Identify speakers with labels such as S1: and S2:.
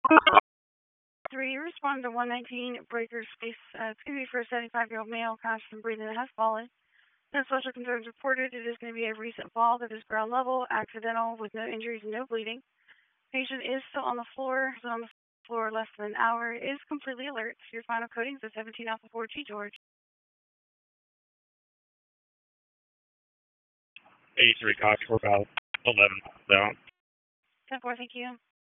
S1: 3, respond to 119 breaker space. It's going to be for a 75-year-old male, conscious and breathing that has fallen. No special concerns reported. It is going to be a recent fall that is ground level, accidental, with no injuries and no bleeding. Patient is still on the floor. Has been on the floor less than an hour. Is completely alert. Your final coding is a 17 Alpha 4G, George.
S2: 83 Cox, 4 11 down.
S1: 10-4, thank you.